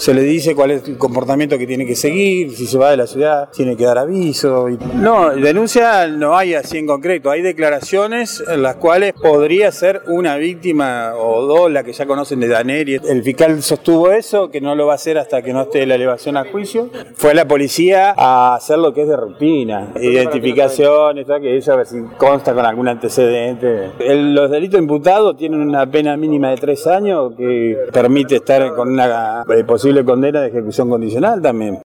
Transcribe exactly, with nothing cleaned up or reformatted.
se le dice cuál es el comportamiento que tiene que seguir, si se va de la ciudad tiene que dar aviso. No, denuncia no hay así en concreto, hay declaraciones en las cuales podría ser una víctima o dos, la que ya conocen de Daneri. El fiscal sostuvo eso, que no lo va a hacer hasta que no esté la elevación a juicio. Fue la policía a hacer lo que es de rutina, identificaciones, que eso a ver si consta con algún antecedente. El, los delitos imputados tienen una pena mínima de tres años que permite estar con una eh, posible condena de ejecución condicional también.